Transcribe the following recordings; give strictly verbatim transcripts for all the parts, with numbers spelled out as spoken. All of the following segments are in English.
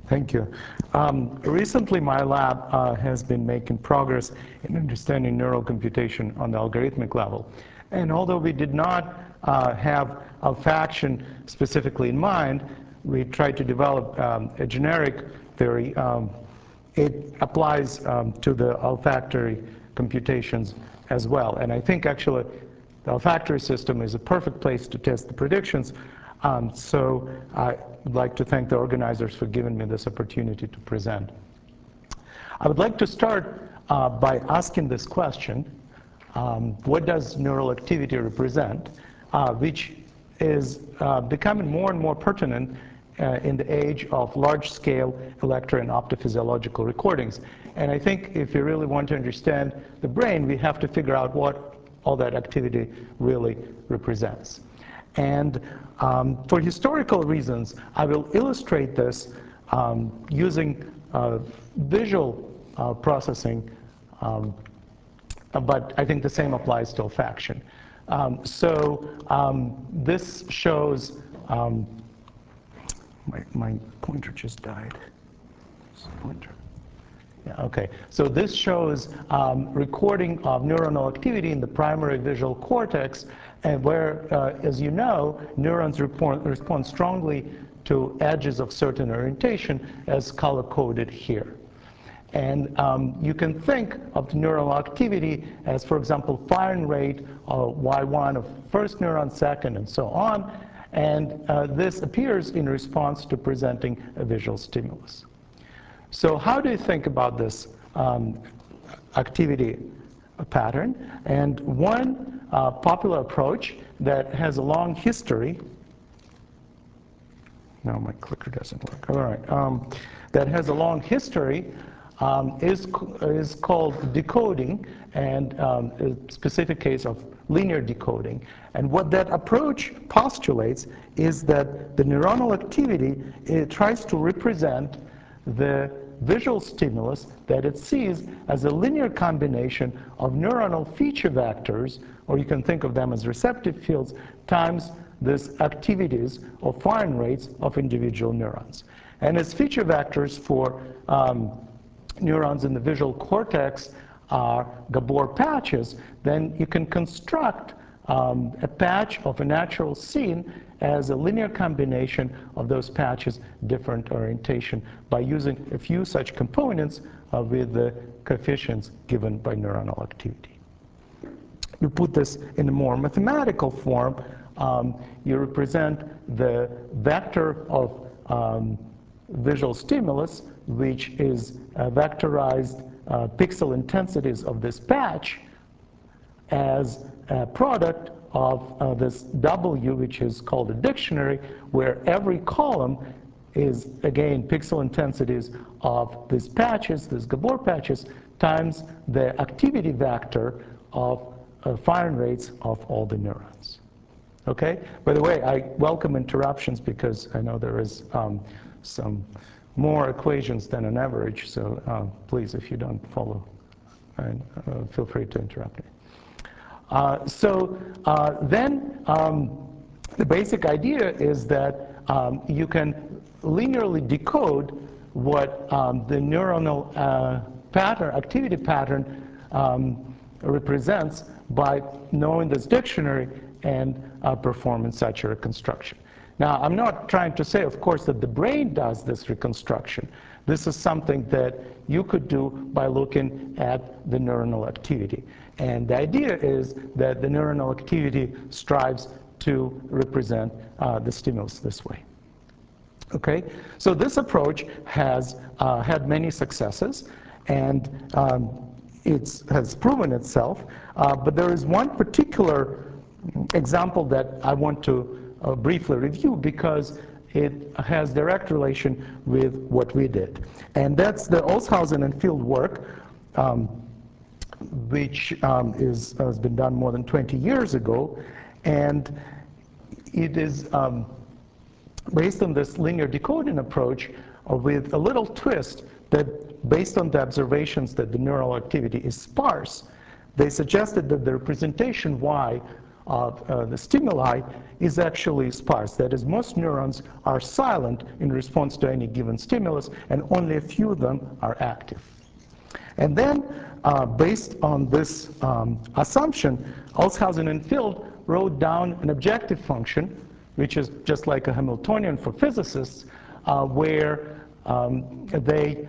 Thank you. Um, recently, my lab uh, has been making progress in understanding neural computation on the algorithmic level. And although we did not uh, have olfaction specifically in mind, we tried to develop um, a generic theory. Um, it applies um, to the olfactory computations as well. And I think actually the olfactory system is a perfect place to test the predictions. Um, so I would like to thank the organizers for giving me this opportunity to present. I would like to start uh, by asking this question: um, what does neural activity represent? Uh, which is uh, becoming more and more pertinent uh, in the age of large-scale electro and optophysiological recordings. And I think if you really want to understand the brain, we have to figure out what all that activity really represents. And um, for historical reasons, I will illustrate this um, using uh, visual uh, processing, um, but I think the same applies to olfaction. Um, so um, this shows, um, my, my pointer just died. Pointer. Yeah, okay. So this shows um, recording of neuronal activity in the primary visual cortex, and where, uh, as you know, neurons report, respond strongly to edges of certain orientation, as color-coded here. And um, you can think of the neural activity as, for example, firing rate of Y one of first neuron, second, and so on. And uh, this appears in response to presenting a visual stimulus. So how do you think about this um, activity pattern? And one uh, popular approach that has a long history, no, my clicker doesn't work, all right, um, that has a long history um, is, is called decoding, and um, a specific case of linear decoding. And what that approach postulates is that the neuronal activity, it tries to represent the visual stimulus that it sees as a linear combination of neuronal feature vectors, or you can think of them as receptive fields, times these activities or firing rates of individual neurons. And as feature vectors for um, neurons in the visual cortex are Gabor patches, then you can construct um, a patch of a natural scene as a linear combination of those patches, different orientation, by using a few such components uh, with the coefficients given by neuronal activity. You put this in a more mathematical form. Um, you represent the vector of um, visual stimulus, which is uh, vectorized uh, pixel intensities of this patch, as a product of uh, this W, which is called a dictionary, where every column is, again, pixel intensities of these patches, these Gabor patches, times the activity vector of uh, firing rates of all the neurons. Okay? By the way, I welcome interruptions because I know there is um, some more equations than an average, so uh, please, if you don't follow, and, uh, feel free to interrupt me. Uh, so uh, then um, the basic idea is that um, you can linearly decode what um, the neuronal uh, pattern, activity pattern um, represents by knowing this dictionary and uh, performing such a reconstruction. Now, I'm not trying to say, of course, that the brain does this reconstruction. This is something that you could do by looking at the neuronal activity. And the idea is that the neuronal activity strives to represent uh, the stimulus this way. Okay? So this approach has uh, had many successes, and um, it has proven itself. Uh, but there is one particular example that I want to uh, briefly review because it has direct relation with what we did. And that's the Olshausen and Field work, um, which um, is, has been done more than twenty years ago. And it is um, based on this linear decoding approach uh, with a little twist that, based on the observations that the neural activity is sparse, they suggested that the representation Y of uh, the stimuli is actually sparse. That is, most neurons are silent in response to any given stimulus, and only a few of them are active. And then, uh, based on this um, assumption, Olshausen and Field wrote down an objective function, which is just like a Hamiltonian for physicists, uh, where um, they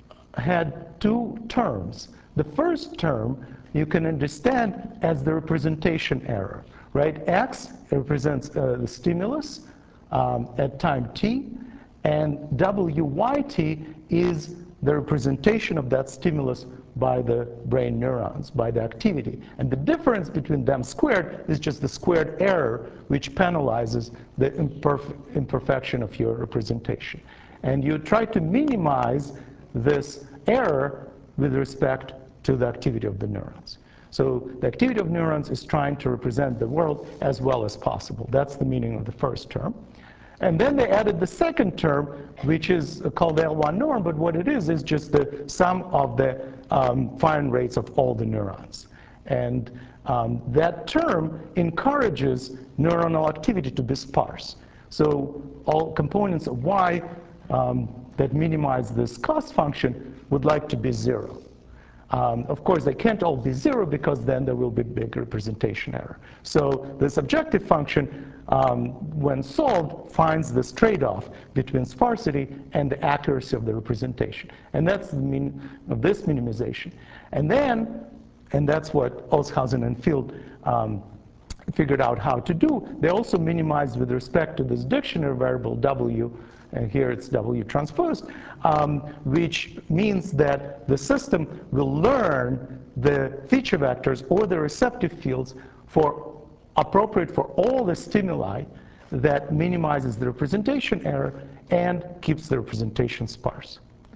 had two terms. The first term you can understand as the representation error, right? X represents uh, the stimulus um, at time t, and W Y T is the representation of that stimulus by the brain neurons, by the activity. And the difference between them squared is just the squared error, which penalizes the imperf imperfection of your representation. And you try to minimize this error with respect to the activity of the neurons. So the activity of neurons is trying to represent the world as well as possible. That's the meaning of the first term. And then they added the second term, which is called L one norm, but what it is is just the sum of the um, firing rates of all the neurons. And um, that term encourages neuronal activity to be sparse. So all components of Y um, that minimize this cost function would like to be zero. Um, of course, they can't all be zero because then there will be big representation error. So this objective function, um, when solved, finds this trade-off between sparsity and the accuracy of the representation. And that's the mean of this minimization. And then, and that's what Olshausen and Field um, figured out how to do, they also minimized with respect to this dictionary variable W, and here it's W transposed, um, which means that the system will learn the feature vectors or the receptive fields for appropriate for all the stimuli that minimizes the representation error and keeps the representation sparse.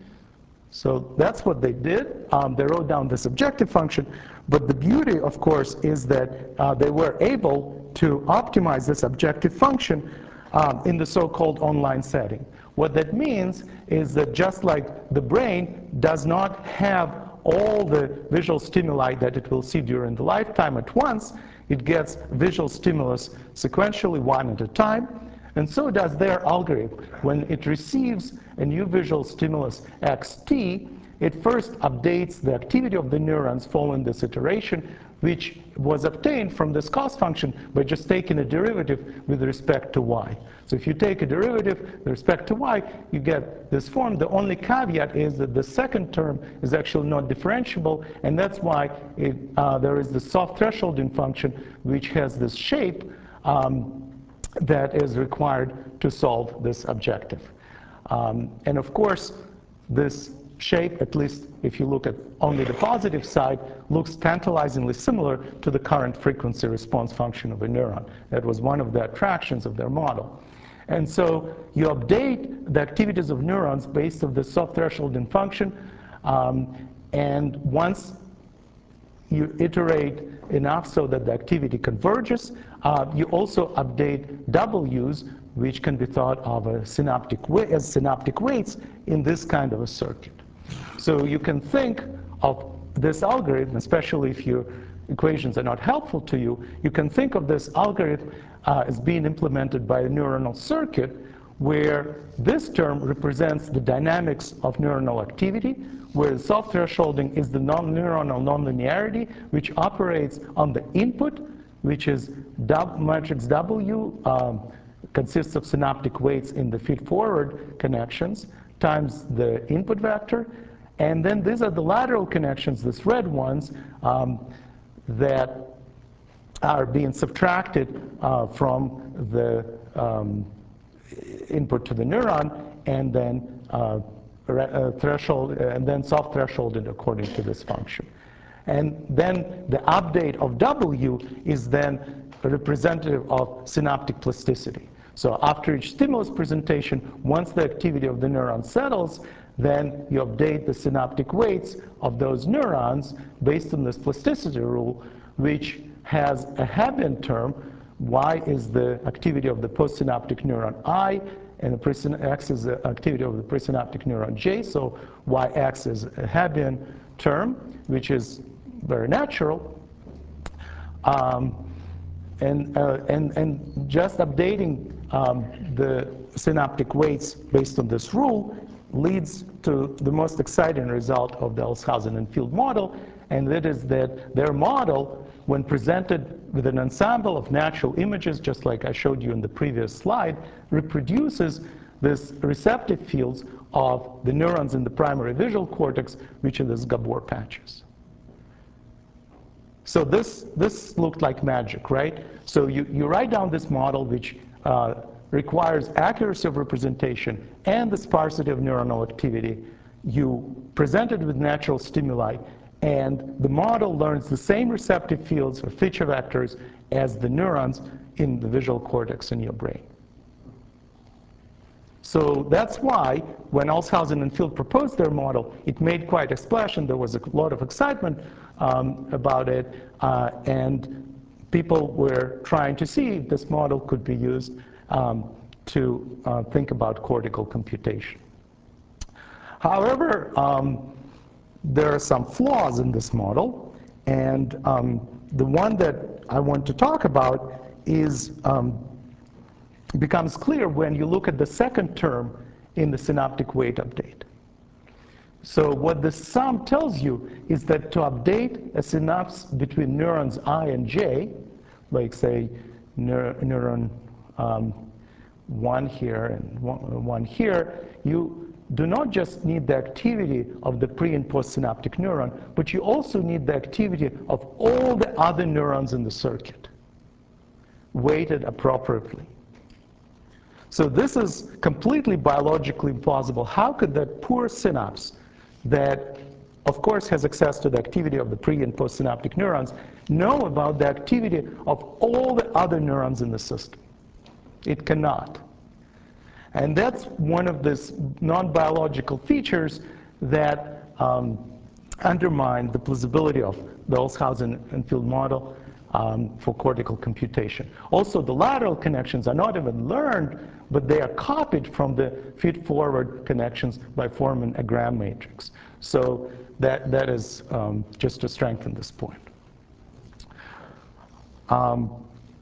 So that's what they did. Um, they wrote down this objective function, but the beauty, of course, is that uh, they were able to optimize this objective function Um, in the so-called online setting. What that means is that just like the brain does not have all the visual stimuli that it will see during the lifetime at once, it gets visual stimulus sequentially, one at a time, and so does their algorithm. When it receives a new visual stimulus xt, it first updates the activity of the neurons following this iteration, which was obtained from this cost function by just taking a derivative with respect to y. So if you take a derivative with respect to y, you get this form. The only caveat is that the second term is actually not differentiable, and that's why it, uh, there is the soft thresholding function, which has this shape um, that is required to solve this objective. Um, and of course, this shape, at least if you look at only the positive side, looks tantalizingly similar to the current frequency response function of a neuron. That was one of the attractions of their model. And so you update the activities of neurons based on the soft thresholding function, um, and once you iterate enough so that the activity converges, uh, you also update W's, which can be thought of as synaptic, as synaptic weights in this kind of a circuit. So you can think of this algorithm, especially if your equations are not helpful to you, you can think of this algorithm uh, as being implemented by a neuronal circuit where this term represents the dynamics of neuronal activity, where the soft thresholding is the non-neuronal nonlinearity, which operates on the input, which is matrix W, um, consists of synaptic weights in the feed-forward connections, times the input vector. And then these are the lateral connections, these red ones, um, that are being subtracted uh, from the um, input to the neuron, and then uh, uh, threshold, and then soft thresholded according to this function. And then the update of W is then representative of synaptic plasticity. So after each stimulus presentation, once the activity of the neuron settles, then you update the synaptic weights of those neurons based on this plasticity rule, which has a Hebbian term. Y is the activity of the postsynaptic neuron I, and the X is the activity of the presynaptic neuron J. So Yx is a Hebbian term, which is very natural. Um, and, uh, and, and just updating um, the synaptic weights based on this rule leads to the most exciting result of the Olshausen and Field model, and that is that their model, when presented with an ensemble of natural images, just like I showed you in the previous slide, reproduces this receptive fields of the neurons in the primary visual cortex, which are these Gabor patches. So this, this looked like magic, right? So you, you write down this model, which uh, requires accuracy of representation and the sparsity of neuronal activity. You present it with natural stimuli, and the model learns the same receptive fields or feature vectors as the neurons in the visual cortex in your brain. So that's why when Olshausen and Field proposed their model, it made quite a splash, and there was a lot of excitement um, about it, uh, and people were trying to see if this model could be used um, to uh, think about cortical computation. However, um, there are some flaws in this model, and um, the one that I want to talk about is um, becomes clear when you look at the second term in the synaptic weight update. So what the sum tells you is that to update a synapse between neurons I and J, like say neur neuron um, one here and one, one here, you do not just need the activity of the pre and postsynaptic neuron, but you also need the activity of all the other neurons in the circuit, weighted appropriately. So this is completely biologically implausible. How could that poor synapse that, of course, has access to the activity of the pre and postsynaptic neurons know about the activity of all the other neurons in the system? It cannot. And that's one of these non-biological features that um, undermine the plausibility of the Olshausen and Field model um, for cortical computation. Also, the lateral connections are not even learned, but they are copied from the feed-forward connections by forming a Gram matrix. So that, that is um, just to strengthen this point. Um,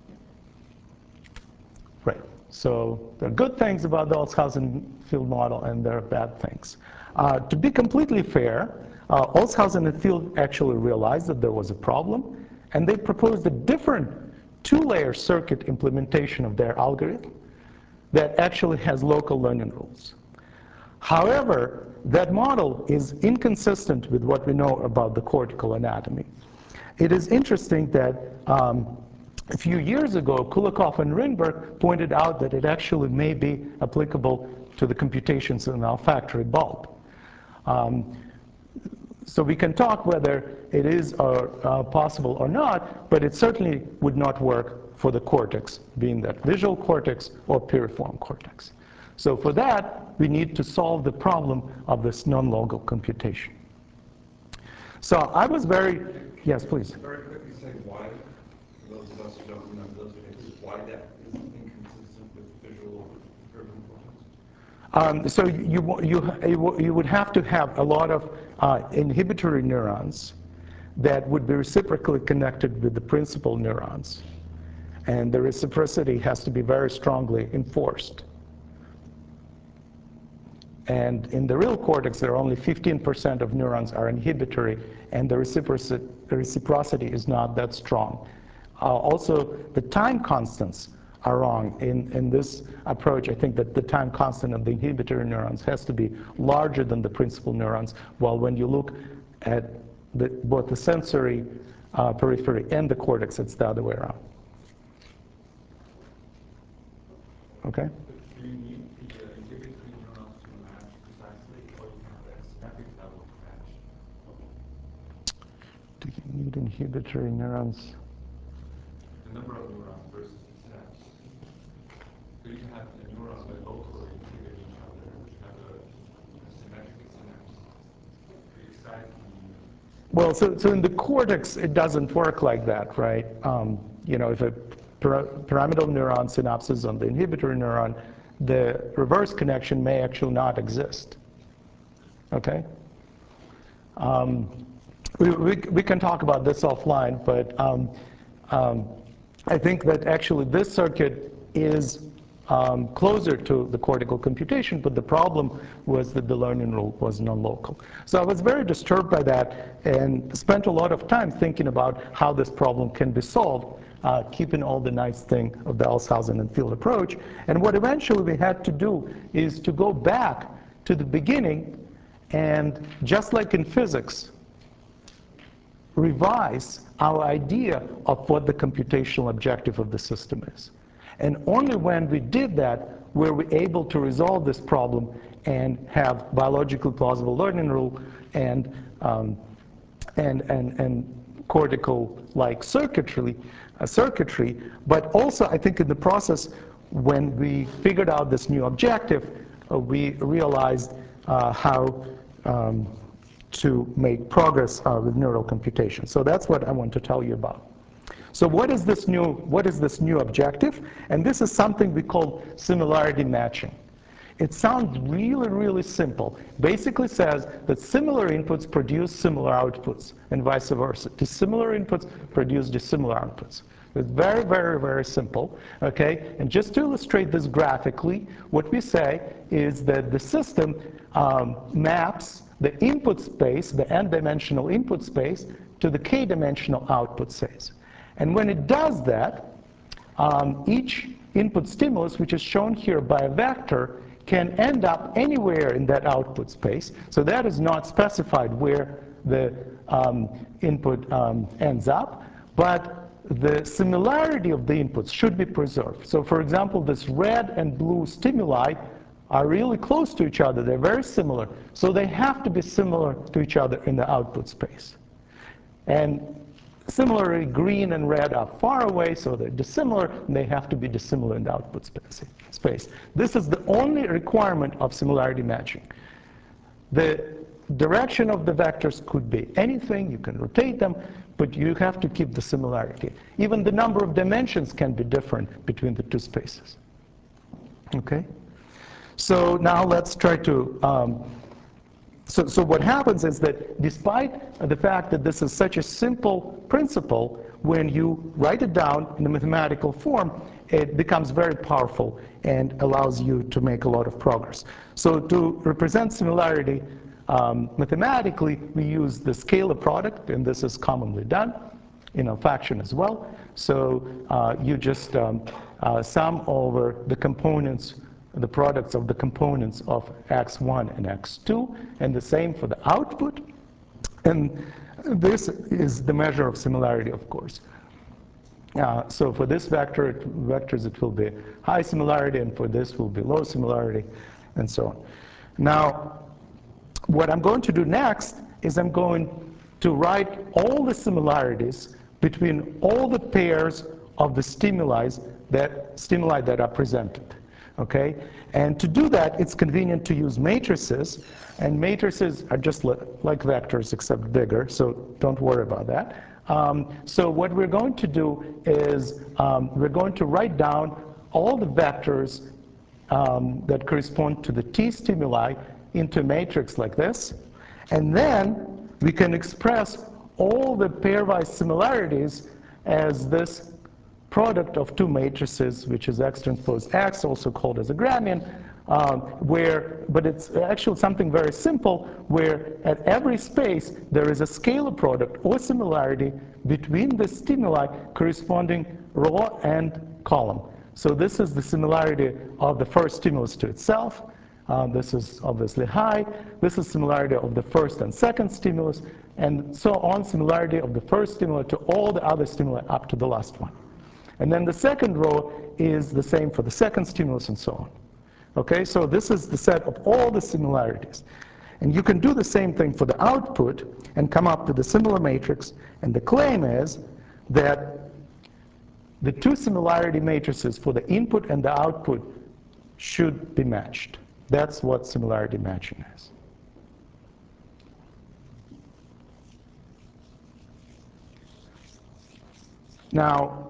right. So there are good things about the Olshausen Field model, and there are bad things. Uh, to be completely fair, uh, Olshausen and Field actually realized that there was a problem, and they proposed a different two-layer circuit implementation of their algorithm that actually has local learning rules. However, that model is inconsistent with what we know about the cortical anatomy. It is interesting that um, a few years ago, Kulikov and Ringberg pointed out that it actually may be applicable to the computations in an olfactory bulb. Um, so we can talk whether it is or, uh, possible or not, but it certainly would not work for the cortex, being that visual cortex or piriform cortex. So for that, we need to solve the problem of this non-local computation. So I was very, yes, please. Very quickly say why, for those of us who don't remember those papers, why that is inconsistent with visual piriform cortex. Um, so you, you, you would have to have a lot of uh, inhibitory neurons that would be reciprocally connected with the principal neurons. And the reciprocity has to be very strongly enforced. And in the real cortex, there are only fifteen percent of neurons are inhibitory, and the reciprocity, the reciprocity is not that strong. Uh, also, the time constants are wrong. In, in this approach, I think that the time constant of the inhibitory neurons has to be larger than the principal neurons, while when you look at the, both the sensory uh, periphery and the cortex, it's the other way around. Okay? Do you need the uh, inhibitory neurons to match precisely, or you can have at a synaptic level match? Do you need inhibitory neurons? The number of neurons versus the synapse. So you can have a neurons that locally inhibit each other, but you have a, a symmetric synapse. You excite the... Well, so, so in the cortex, it doesn't work like that, right? Um, you know, if a pyramidal neuron synapses on the inhibitory neuron, the reverse connection may actually not exist. Okay? Um, we, we, we can talk about this offline, but um, um, I think that actually this circuit is um, closer to the cortical computation, but the problem was that the learning rule was non-local. So I was very disturbed by that and spent a lot of time thinking about how this problem can be solved, uh, keeping all the nice thing of the Alshausen and field approach. And what eventually we had to do is to go back to the beginning and, just like in physics, revise our idea of what the computational objective of the system is. And only when we did that were we able to resolve this problem and have biologically plausible learning rule and, um, and, and, and cortical-like circuitry, uh, circuitry. But also, I think in the process, when we figured out this new objective, uh, we realized uh, how um, to make progress uh, with neural computation. So that's what I want to tell you about. So what is this new, what is this new objective? And this is something we call similarity matching. It sounds really, really simple. Basically says that similar inputs produce similar outputs, and vice versa. Dissimilar inputs produce dissimilar outputs. It's very, very, very simple, okay? And just to illustrate this graphically, what we say is that the system um, maps the input space, the n-dimensional input space, to the k-dimensional output space. And when it does that, um, each input stimulus, which is shown here by a vector, can end up anywhere in that output space. So that is not specified where the um, input um, ends up, but the similarity of the inputs should be preserved. So for example, this red and blue stimuli are really close to each other. They're very similar. So they have to be similar to each other in the output space. And similarly, green and red are far away, so they're dissimilar, and they have to be dissimilar in the output space. This is the only requirement of similarity matching. The direction of the vectors could be anything. You can rotate them, but you have to keep the similarity. Even the number of dimensions can be different between the two spaces. Okay? So now let's try to, um, so, so what happens is that despite the fact that this is such a simple principle, when you write it down in a mathematical form, it becomes very powerful and allows you to make a lot of progress. So to represent similarity um, mathematically, we use the scalar product, and this is commonly done in a fraction as well. So uh, you just um, uh, sum over the components, the products of the components of x one and x two, and the same for the output. And this is the measure of similarity, of course. Uh, so for this vector, it, vectors, it will be high similarity, and for this will be low similarity, and so on. Now, what I'm going to do next is I'm going to write all the similarities between all the pairs of the stimuli that, stimuli that are presented. Okay? And to do that, it's convenient to use matrices, and matrices are just li like vectors except bigger, so don't worry about that. Um, so what we're going to do is um, we're going to write down all the vectors um, that correspond to the t stimuli into a matrix like this, and then we can express all the pairwise similarities as this product of two matrices, which is X transpose X, also called as a Gramian, um, where, but it's actually something very simple, where at every space there is a scalar product or similarity between the stimuli corresponding row and column. So this is the similarity of the first stimulus to itself. Um, this is obviously high. This is similarity of the first and second stimulus, and so on, similarity of the first stimulus to all the other stimuli up to the last one. And then the second row is the same for the second stimulus and so on. Okay, so this is the set of all the similarities. And you can do the same thing for the output and come up with a similar matrix. And the claim is that the two similarity matrices for the input and the output should be matched. That's what similarity matching is. Now,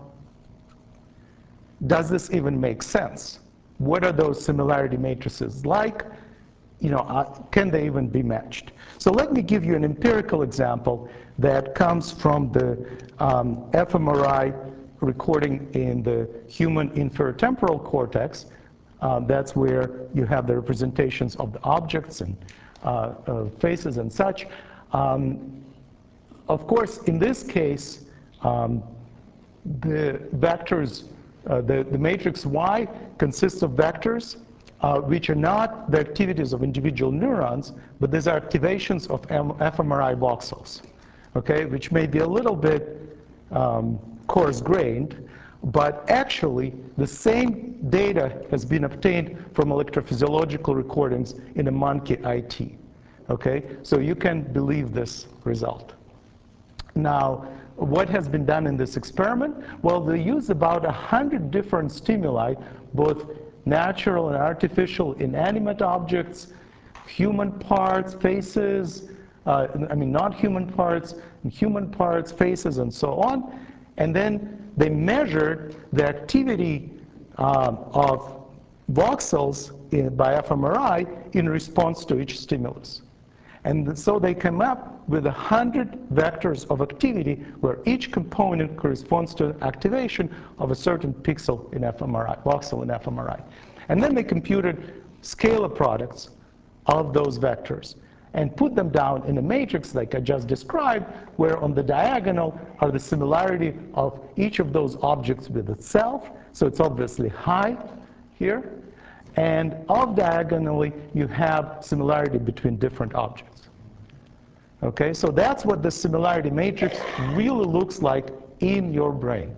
does this even make sense? What are those similarity matrices like? You know, uh, can they even be matched? So let me give you an empirical example that comes from the um, fMRI recording in the human inferotemporal cortex. Uh, that's where you have the representations of the objects and uh, uh, faces and such. Um, of course, in this case, um, the vectors, uh, the, the matrix Y consists of vectors uh, which are not the activities of individual neurons, but these are activations of fMRI voxels, okay, which may be a little bit um, coarse-grained, but actually the same data has been obtained from electrophysiological recordings in a monkey I T, okay? So you can believe this result. Now, what has been done in this experiment? Well, they use about a hundred different stimuli, both natural and artificial inanimate objects, human parts, faces, uh, I mean non-human parts, human parts, faces, and so on. And then they measured the activity um, of voxels in, by fMRI in response to each stimulus. And so they came up with one hundred vectors of activity where each component corresponds to activation of a certain pixel in fMRI, voxel in fMRI. And then they computed scalar products of those vectors and put them down in a matrix like I just described, where on the diagonal are the similarity of each of those objects with itself. So it's obviously high here. And off diagonally, you have similarity between different objects. Okay, so that's what the similarity matrix really looks like in your brain.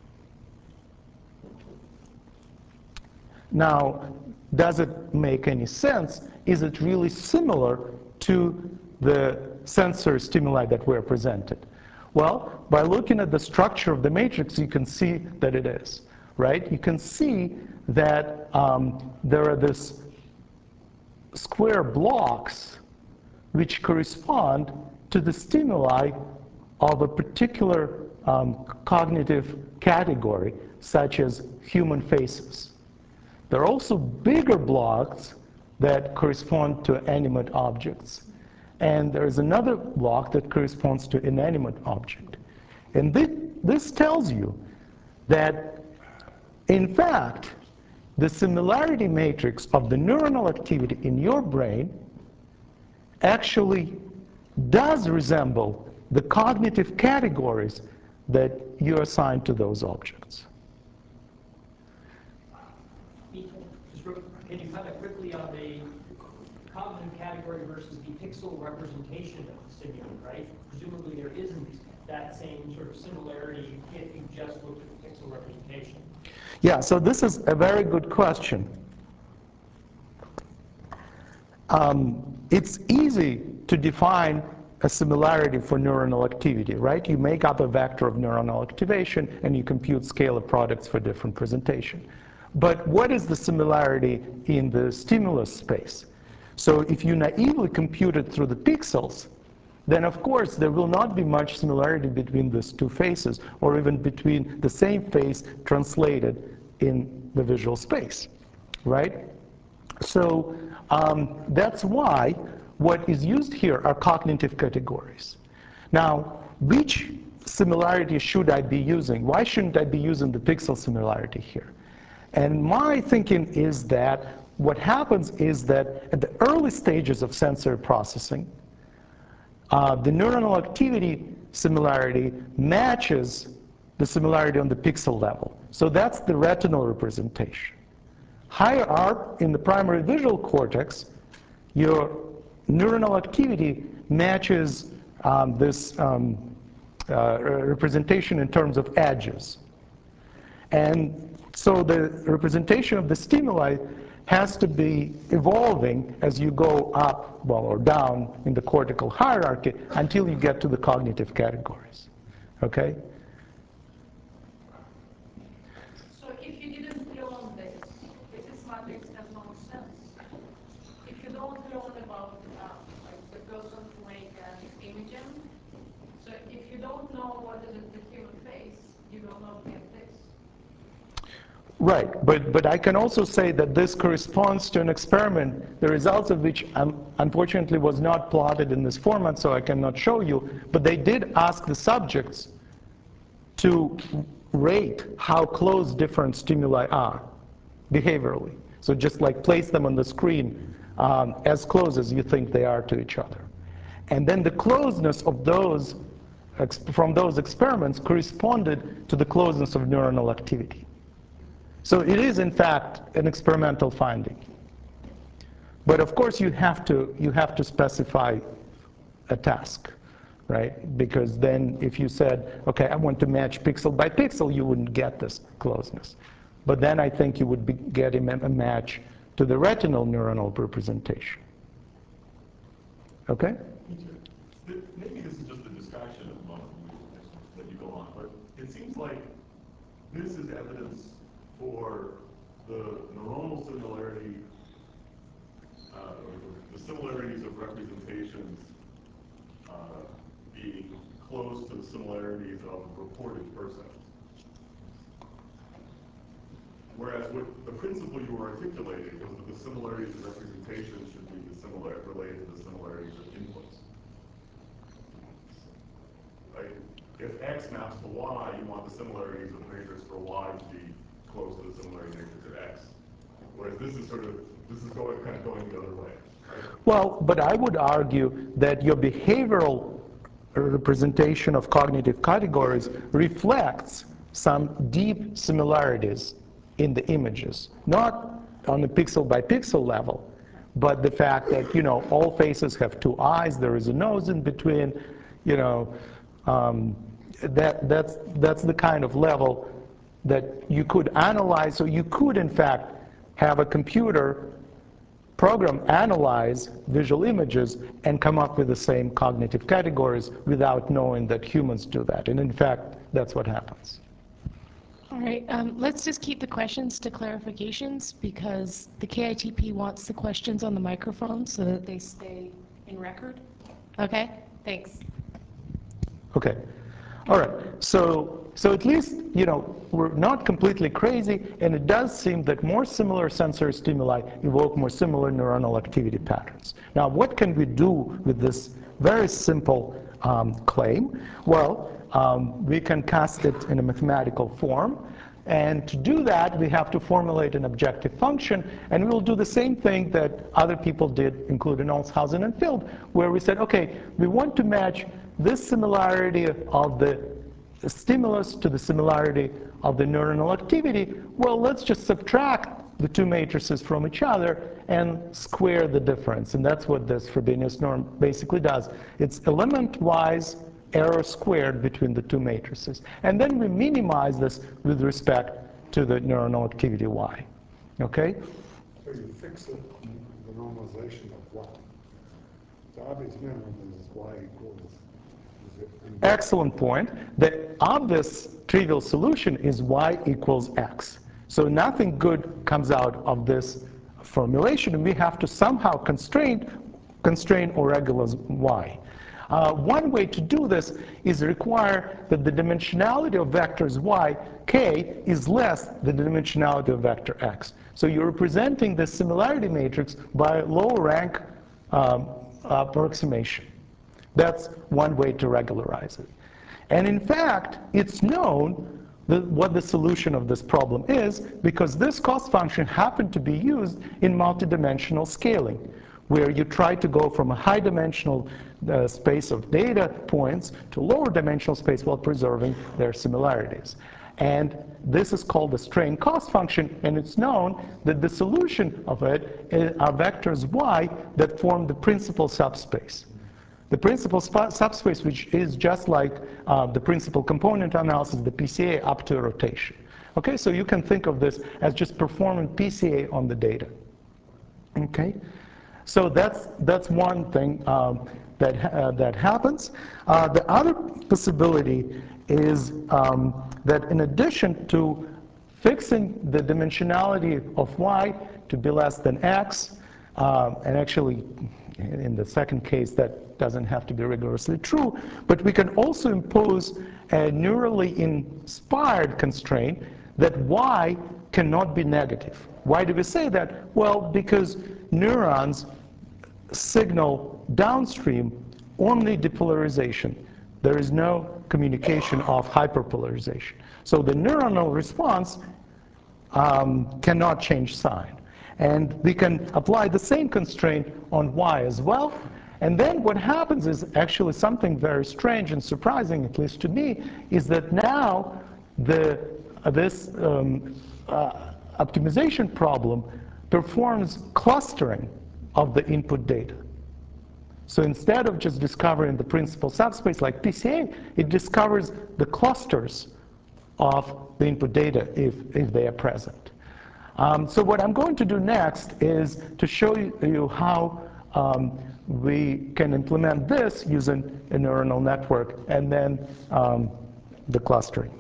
Now, does it make any sense? Is it really similar to the sensory stimuli that were presented? Well, by looking at the structure of the matrix, you can see that it is, right? You can see that um, there are these square blocks which correspond to the stimuli of a particular um, cognitive category, such as human faces. There are also bigger blocks that correspond to animate objects. And there's another block that corresponds to inanimate object. And this, this tells you that, in fact, the similarity matrix of the neuronal activity in your brain actually does resemble the cognitive categories that you assign to those objects. Can you comment quickly on the cognitive category versus the pixel representation of the stimulant, right? Presumably there isn't that same sort of similarity if you just look at the pixel representation. Yeah, so this is a very good question. Um, it's easy to define a similarity for neuronal activity, right? You make up a vector of neuronal activation and you compute scalar products for different presentation. But what is the similarity in the stimulus space? So if you naively compute it through the pixels, then of course there will not be much similarity between these two faces, or even between the same face translated in the visual space, right? So um, that's why what is used here are cognitive categories. Now, which similarity should I be using? Why shouldn't I be using the pixel similarity here? And my thinking is that what happens is that at the early stages of sensory processing, uh, the neuronal activity similarity matches the similarity on the pixel level. So that's the retinal representation. Higher up in the primary visual cortex, your neuronal activity matches um, this um, uh, representation in terms of edges. And so the representation of the stimuli has to be evolving as you go up, well, or down in the cortical hierarchy until you get to the cognitive categories. Okay? So if you didn't learn this, if this matrix has no sense, if you don't learn about uh, like the person who make an imaging, so if you don't know what is it the human face, you will not get this. Right, but, but I can also say that this corresponds to an experiment, the results of which um, unfortunately was not plotted in this format, so I cannot show you, but they did ask the subjects to rate how close different stimuli are behaviorally. So just like place them on the screen um, as close as you think they are to each other. And then the closeness of those, from those experiments corresponded to the closeness of neuronal activity. So it is, in fact, an experimental finding. But of course, you have to, you have to specify a task, right? Because then if you said, okay, I want to match pixel by pixel, you wouldn't get this closeness. But then I think you would be getting a match to the retinal neuronal representation. Okay? Maybe this is just a distraction at the moment when we let you go on, but it seems like this is evidence for the neuronal similarity, uh, or the similarities of representations uh, being close to the similarities of reported percepts. Whereas what the principle you were articulating was that the similarities of representations should be the similar, related to the similarities of inputs. Right? If X maps to Y, you want the similarities of the matrix for Y to be close to the similarity matrix of X. Whereas this is sort of, this is going, kind of going the other way. Right? Well, but I would argue that your behavioral representation of cognitive categories reflects some deep similarities in the images, not on the pixel by pixel level, but the fact that, you know, all faces have two eyes, there is a nose in between, you know, um, that, that's, that's the kind of level that you could analyze. So you could, in fact, have a computer program analyze visual images and come up with the same cognitive categories without knowing that humans do that. And in fact, that's what happens. All right, um, let's just keep the questions to clarifications because the K I T P wants the questions on the microphone so that they stay in record. Okay, thanks. Okay. All right. So, so at least, you know, we're not completely crazy, and it does seem that more similar sensory stimuli evoke more similar neuronal activity patterns. Now, what can we do with this very simple um, claim? Well, um, we can cast it in a mathematical form. And to do that, we have to formulate an objective function, and we will do the same thing that other people did, including Olshausen and Field, where we said, okay, we want to match this similarity of the stimulus to the similarity of the neuronal activity. Well, let's just subtract the two matrices from each other and square the difference. And that's what this Frobenius norm basically does. It's element-wise error squared between the two matrices. And then we minimize this with respect to the neuronal activity y. Okay? So you fix it, the normalization of y. The obvious minimum is y equals. Is it Excellent point. The obvious trivial solution is y equals x. So nothing good comes out of this formulation, and we have to somehow constrain, constrain or regularize y. Uh, one way to do this is require that the dimensionality of vectors y, k, is less than the dimensionality of vector x. So you're representing the similarity matrix by lower rank um, approximation. That's one way to regularize it. And in fact, it's known that what the solution of this problem is, because this cost function happened to be used in multidimensional scaling, where you try to go from a high dimensional uh, space of data points to lower dimensional space while preserving their similarities. And this is called the strain cost function, and it's known that the solution of it are vectors y that form the principal subspace. The principal subspace, which is just like uh, the principal component analysis, the P C A up to a rotation. Okay, so you can think of this as just performing P C A on the data. Okay, so that's that's one thing um, that uh, that happens. Uh, the other possibility is um, that in addition to fixing the dimensionality of y to be less than x, uh, and actually in the second case that doesn't have to be rigorously true, but we can also impose a neurally inspired constraint that y cannot be negative. Why do we say that? Well, because neurons signal downstream only depolarization. there is no communication of hyperpolarization. So the neuronal response um, cannot change sign. And we can apply the same constraint on Y as well. And then what happens is actually something very strange and surprising, at least to me, is that now the, uh, this um, uh, optimization problem performs clustering of the input data. So instead of just discovering the principal subspace like P C A, it discovers the clusters of the input data if, if they are present. Um, so what I'm going to do next is to show you how um, we can implement this using a neuronal network and then um, the clustering.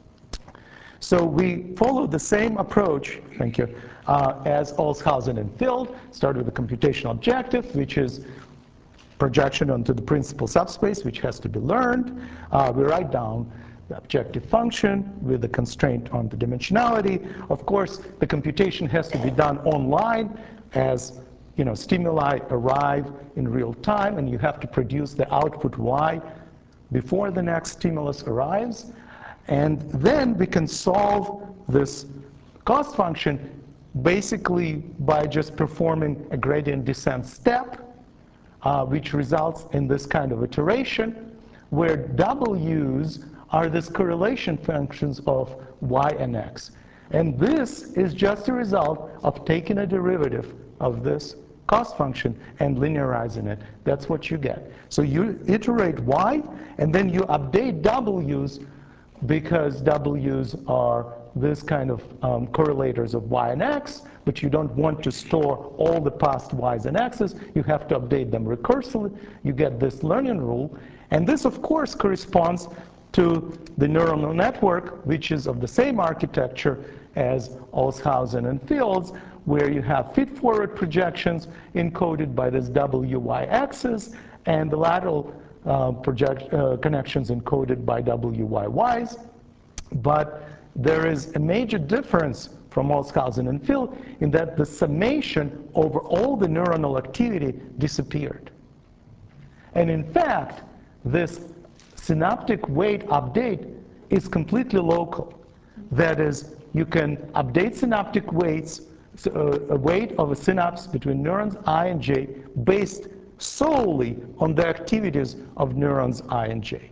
So we follow the same approach, thank you, uh, as Olshausen and Field. Start with the computational objective, which is projection onto the principal subspace, which has to be learned. Uh, we write down the objective function with the constraint on the dimensionality. Of course, the computation has to be done online as you know, stimuli arrive in real time, and you have to produce the output Y before the next stimulus arrives. And then we can solve this cost function basically by just performing a gradient descent step, uh, which results in this kind of iteration, where W's are these correlation functions of Y and X. And this is just a result of taking a derivative of this cost function and linearizing it. That's what you get. So you iterate Y, and then you update W's because W's are this kind of um, correlators of Y and X, but you don't want to store all the past Y's and X's. You have to update them recursively. You get this learning rule. And this, of course, corresponds to the neuronal network, which is of the same architecture as Olshausen and Fields, where you have feed-forward projections encoded by this W Y axis, and the lateral uh, project, uh, connections encoded by W Y Ys. But there is a major difference from Olshausen and Field in that the summation over all the neuronal activity disappeared. And in fact, this synaptic weight update is completely local. That is, you can update synaptic weights, so a weight of a synapse between neurons I and J based solely on the activities of neurons I and J,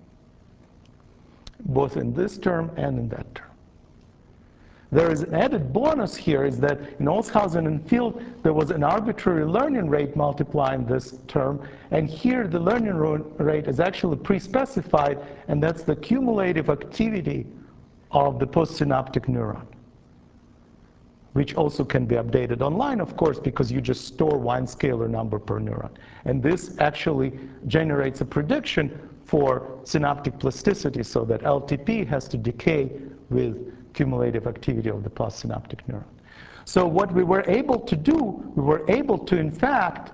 both in this term and in that term. There is an added bonus here is that in Olshausen and Field, there was an arbitrary learning rate multiplying this term, and here the learning rate is actually pre-specified, and that's the cumulative activity of the postsynaptic neuron, which also can be updated online, of course, because you just store one scalar number per neuron. And this actually generates a prediction for synaptic plasticity, so that L T P has to decay with cumulative activity of the postsynaptic neuron. So what we were able to do, we were able to, in fact,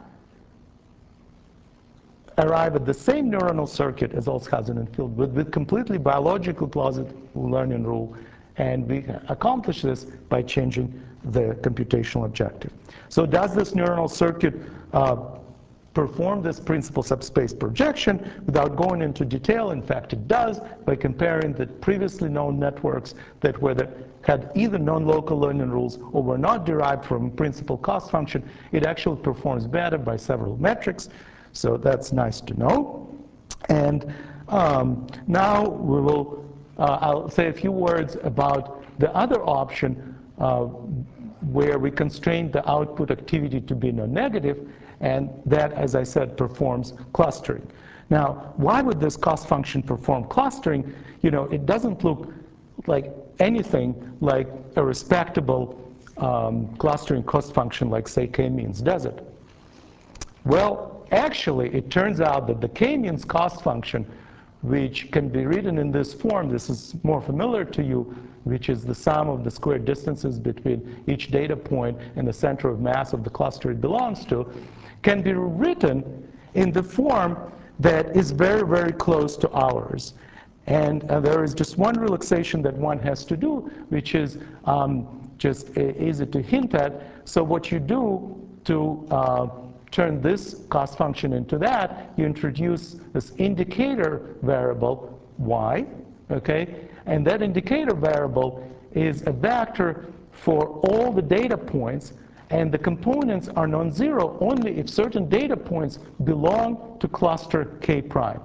arrive at the same neuronal circuit as Olshausen and Field with, with completely biological plausible learning rule. And we accomplish this by changing the computational objective. So does this neuronal circuit uh, perform this principal subspace projection? Without going into detail, in fact, it does, by comparing the previously known networks that were the, had either non-local learning rules or were not derived from principal cost function. It actually performs better by several metrics. So that's nice to know. And um, now we will Uh, I'll say a few words about the other option uh, where we constrain the output activity to be non-negative, and that, as I said, performs clustering. Now, why would this cost function perform clustering? You know, it doesn't look like anything like a respectable um, clustering cost function like, say, k-means, does it? Well, actually, it turns out that the k-means cost function, which can be written in this form, this is more familiar to you, which is the sum of the squared distances between each data point and the center of mass of the cluster it belongs to, can be written in the form that is very, very close to ours. And uh, there is just one relaxation that one has to do, which is um, just uh, easy to hint at. So what you do to uh, turn this cost function into that, you introduce this indicator variable, y, okay? And that indicator variable is a vector for all the data points, and the components are non-zero only if certain data points belong to cluster K prime.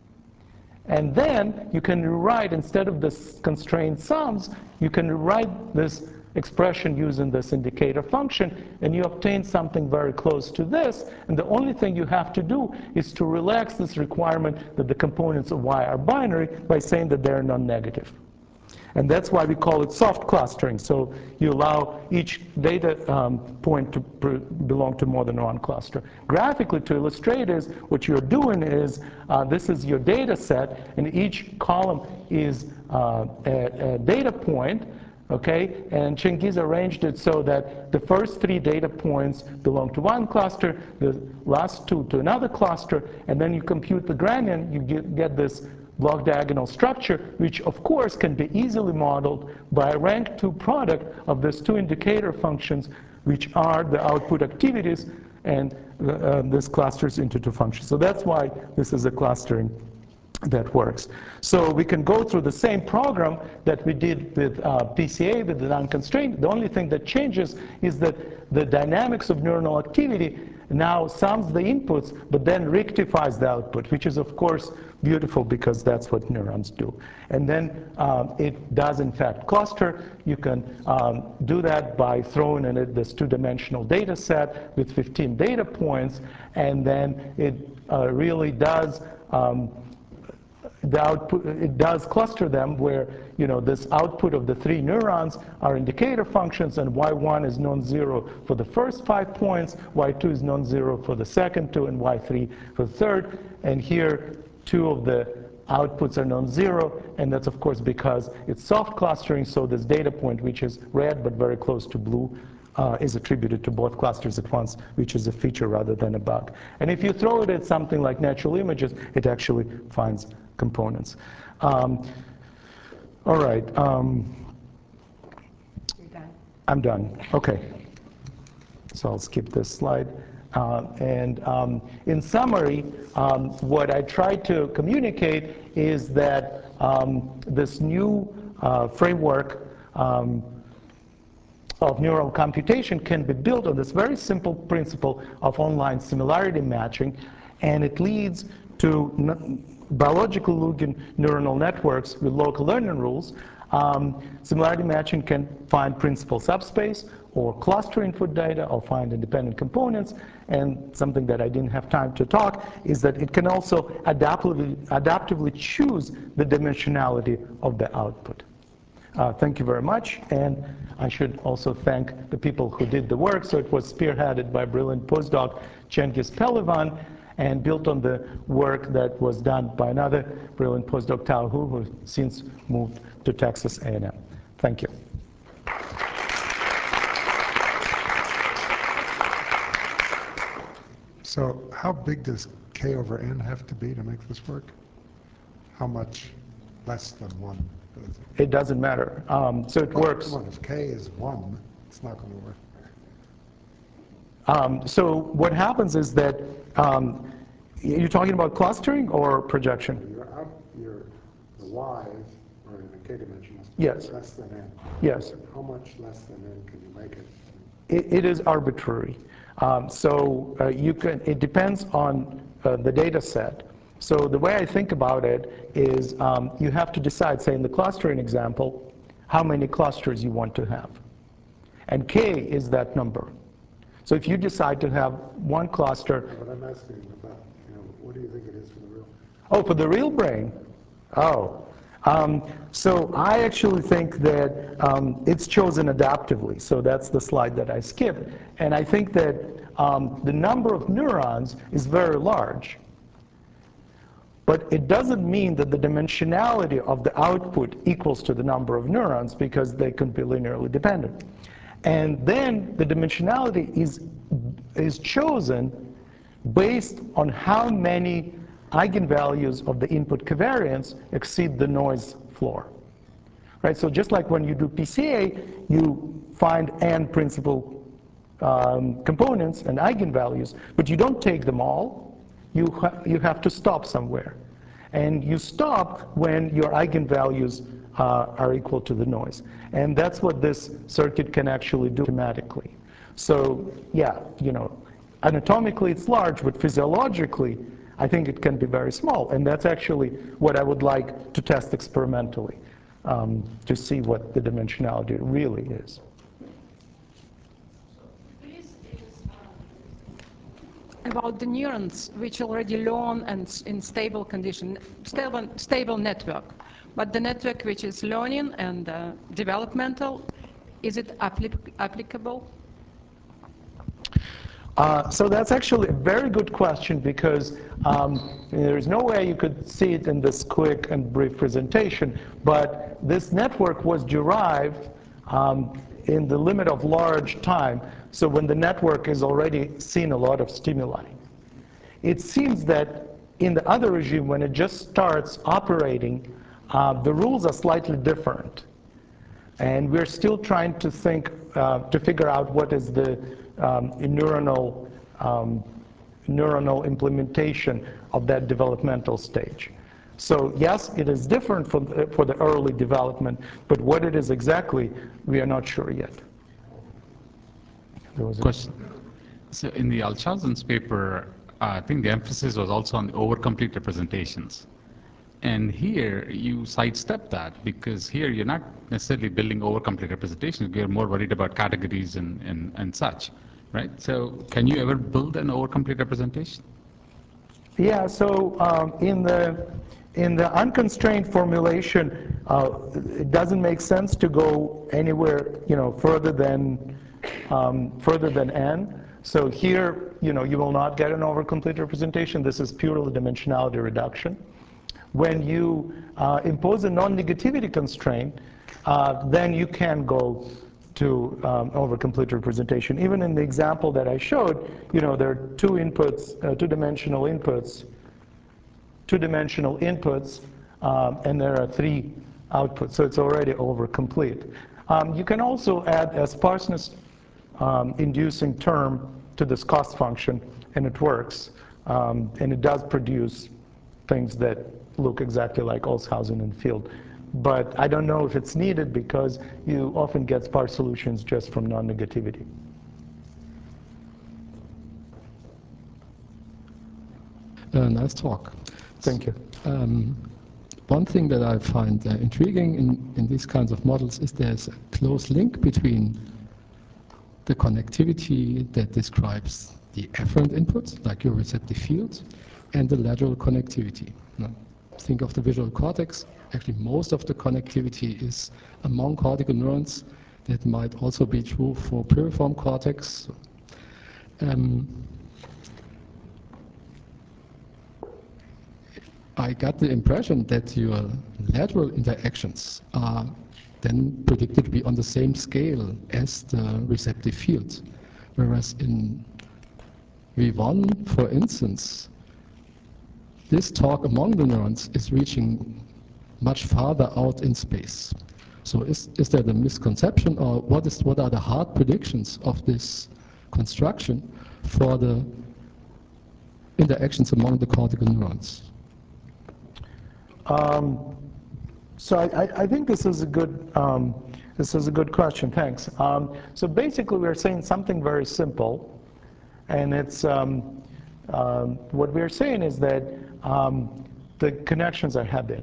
And then you can rewrite, instead of this constrained sums, you can rewrite this expression using this indicator function, and you obtain something very close to this. And the only thing you have to do is to relax this requirement that the components of Y are binary by saying that they're non-negative. And that's why we call it soft clustering. So you allow each data um, point to belong to more than one cluster. Graphically, to illustrate is, what you're doing is, uh, this is your data set, and each column is uh, a, a data point, okay? And Cengiz arranged it so that the first three data points belong to one cluster, the last two to another cluster, and then you compute the gradient, you get, get this block diagonal structure, which of course can be easily modeled by a rank two product of these two indicator functions, which are the output activities, and uh, this clusters into two functions. So that's why this is a clustering that works. So we can go through the same program that we did with uh, P C A, with the non-constrained. The only thing that changes is that the dynamics of neuronal activity now sums the inputs, but then rectifies the output, which is, of course, beautiful because that's what neurons do. And then um, it does, in fact, cluster. You can um, do that by throwing in it this two-dimensional data set with fifteen data points, and then it uh, really does um, the output, it does cluster them where, you know, this output of the three neurons are indicator functions, and Y one is non-zero for the first five points, Y two is non-zero for the second two, and Y three for the third. And here, two of the outputs are non-zero, and that's, of course, because it's soft clustering, so this data point, which is red but very close to blue, Uh, is attributed to both clusters at once, which is a feature rather than a bug. And if you throw it at something like natural images, it actually finds components. Um, all right. Um, You're done. I'm done. Okay. So I'll skip this slide. Uh, and um, in summary, um, what I tried to communicate is that um, this new uh, framework um, of neural computation can be built on this very simple principle of online similarity matching, and it leads to biological looking neuronal networks with local learning rules. Um, similarity matching can find principal subspace, or cluster input data, or find independent components. And something that I didn't have time to talk is that it can also adaptively, adaptively choose the dimensionality of the output. Uh, thank you very much, and I should also thank the people who did the work. So it was spearheaded by brilliant postdoc Cengiz Pelivan, and built on the work that was done by another brilliant postdoc, Tao Hu, who since moved to Texas A and M. Thank you. So how big does K over N have to be to make this work? How much less than one? It doesn't matter. Um, so it well, works. Come on, if K is one, it's not going to work. Um, so what happens is that, um, you're talking about clustering or projection? Your, out, your the Y's are in a K dimension. Yes. Less than N. Yes. How much less than N can you make it? It, it is arbitrary. Um, so uh, you can. It depends on uh, the data set. So the way I think about it is um, you have to decide, say in the clustering example, how many clusters you want to have. And K is that number. So if you decide to have one cluster. But I'm asking about, you know, what do you think it is for the real? Oh, for the real brain? Oh. Um, so I actually think that um, it's chosen adaptively. So that's the slide that I skipped. And I think that um, the number of neurons is very large. But it doesn't mean that the dimensionality of the output equals to the number of neurons, because they can be linearly dependent. And then the dimensionality is, is chosen based on how many eigenvalues of the input covariance exceed the noise floor. Right? So just like when you do P C A, you find n principal um, components and eigenvalues, but you don't take them all. You, ha you have to stop somewhere. And you stop when your eigenvalues uh, are equal to the noise. And that's what this circuit can actually do automatically. So yeah, you know, anatomically it's large, but physiologically I think it can be very small. And that's actually what I would like to test experimentally, um, to see what the dimensionality really is. About the neurons which already learn and in stable condition, stable, stable network. But the network which is learning and uh, developmental, is it applic applicable? Uh, so that's actually a very good question, because um, there's no way you could see it in this quick and brief presentation, but this network was derived um, in the limit of large time, so when the network is already seen a lot of stimuli. It seems that in the other regime, when it just starts operating, uh, the rules are slightly different. And we're still trying to think, uh, to figure out what is the um, neuronal, um, neuronal implementation of that developmental stage. So yes, it is different for the, for the early development, but what it is exactly, we are not sure yet. There was a question. So in the Alchazan's paper, uh, I think the emphasis was also on over-complete representations. And here you sidestep that, because here you're not necessarily building over-complete representations. You're more worried about categories and, and, and such, right? So can you ever build an over-complete representation? Yeah, so um, in the in the unconstrained formulation, uh, it doesn't make sense to go anywhere, you know, further than um, further than n. So here, you know, you will not get an over-complete representation. This is purely dimensionality reduction. When you uh, impose a non-negativity constraint, uh, then you can go to um, over-complete representation. Even in the example that I showed, you know, there are two inputs, uh, two-dimensional inputs, two-dimensional inputs, um, and there are three outputs, so it's already over-complete. Um, you can also add a sparseness um, inducing term to this cost function, and it works, um, and it does produce things that look exactly like Olshausen and Field. But I don't know if it's needed, because you often get sparse solutions just from non-negativity. Uh, nice talk. Thank you. Um, one thing that I find uh, intriguing in, in these kinds of models is there's a close link between the connectivity that describes the efferent inputs, like your receptive field, and the lateral connectivity. Now, think of the visual cortex. Actually, most of the connectivity is among cortical neurons. That might also be true for piriform cortex. Um, I got the impression that your lateral interactions are then predicted to be on the same scale as the receptive field. Whereas in V one, for instance, this talk among the neurons is reaching much farther out in space. So is, is there the misconception, or what, is, what are the hard predictions of this construction for the interactions among the cortical neurons? Um, so I, I think this is a good um, this is a good question. Thanks. Um, so basically, we're saying something very simple, and it's um, um, what we're saying is that um, the connections are Hebbian.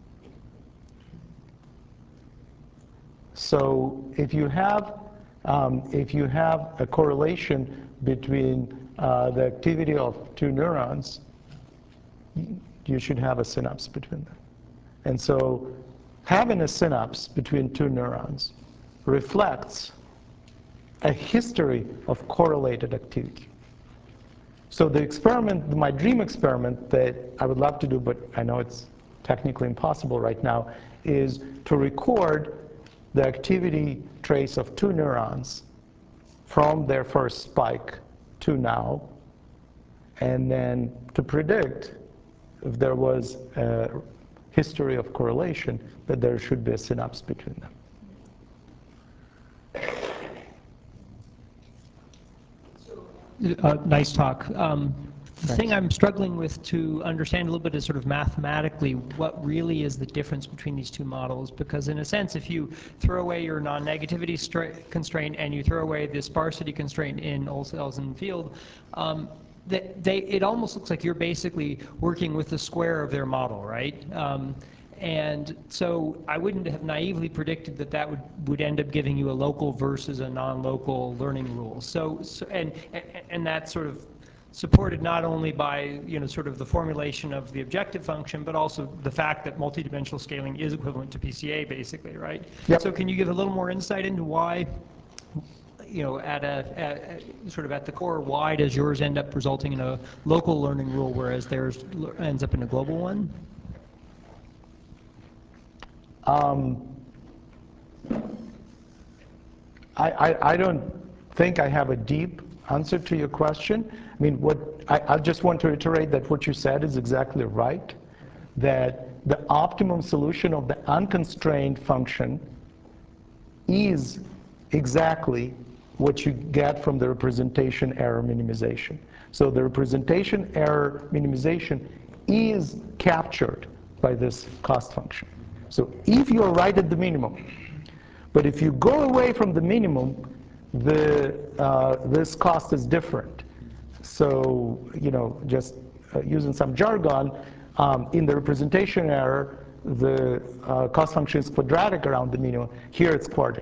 So if you have um, if you have a correlation between uh, the activity of two neurons, you should have a synapse between them. And so having a synapse between two neurons reflects a history of correlated activity. So the experiment, my dream experiment that I would love to do, but I know it's technically impossible right now, is to record the activity trace of two neurons from their first spike to now, and then to predict if there was a history of correlation, that there should be a synapse between them. Uh, nice talk. Um, the thing I'm struggling with to understand a little bit is sort of mathematically what really is the difference between these two models, because in a sense if you throw away your non-negativity constraint and you throw away the sparsity constraint in Olshausen field, um, that they, it almost looks like you're basically working with the square of their model, right? Um, And so I wouldn't have naively predicted that that would, would end up giving you a local versus a non-local learning rule. So, so and, and that's sort of supported not only by, you know, sort of the formulation of the objective function, but also the fact that multidimensional scaling is equivalent to P C A, basically, right? Yep. So can you give a little more insight into why, you know, at a, at, sort of at the core, why does yours end up resulting in a local learning rule, whereas theirs ends up in a global one? Um, I, I, I don't think I have a deep answer to your question. I mean, what I, I just want to reiterate that what you said is exactly right, that the optimum solution of the unconstrained function is exactly what you get from the representation error minimization. So the representation error minimization is captured by this cost function. So if you're right at the minimum, but if you go away from the minimum, the, uh, this cost is different. So, you know, just uh, using some jargon, um, in the representation error, the uh, cost function is quadratic around the minimum. Here it's quartic.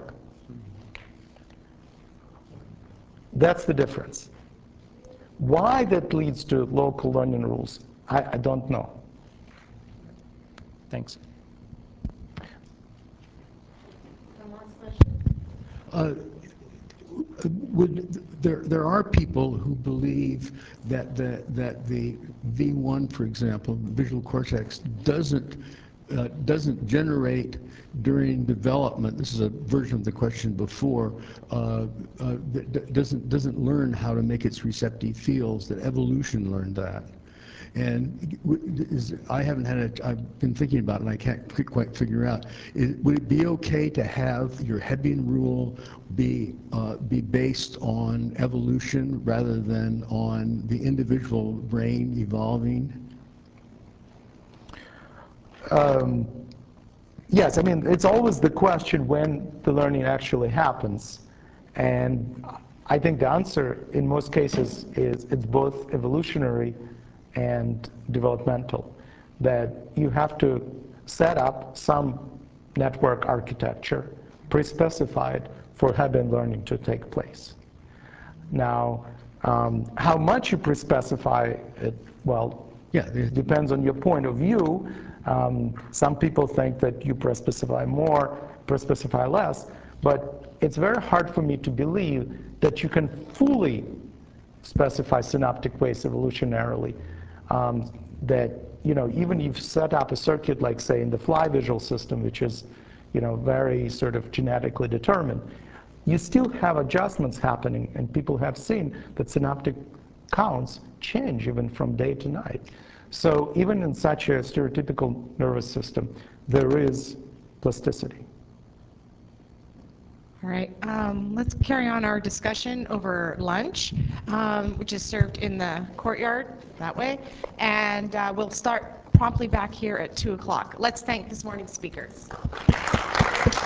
That's the difference. Why that leads to local learning rules, I, I don't know. Thanks. Uh, would, there, there are people who believe that the, that the V one, for example, visual cortex, doesn't, uh, doesn't generate during development. This is a version of the question before. Uh, uh, doesn't, doesn't learn how to make its receptive fields, that evolution learned that. And is, I haven't had a, I've been thinking about it and I can't quite figure out, is, would it be okay to have your Hebbian rule be, uh, be based on evolution rather than on the individual brain evolving? Um, yes, I mean, it's always the question when the learning actually happens. And I think the answer in most cases is it's both evolutionary and developmental, that you have to set up some network architecture pre-specified for Hebbian learning to take place. Now, um, how much you pre-specify it, well, yeah, it depends on your point of view. Um, some people think that you pre-specify more, pre-specify less, but it's very hard for me to believe that you can fully specify synaptic ways evolutionarily. Um, that, you know, even you've set up a circuit like, say, in the fly visual system, which is, you know, very sort of genetically determined, you still have adjustments happening, and people have seen that synaptic counts change even from day to night. So even in such a stereotypical nervous system, there is plasticity. All right, um, let's carry on our discussion over lunch, um, which is served in the courtyard that way, and uh, we'll start promptly back here at two o'clock. Let's thank this morning's speakers.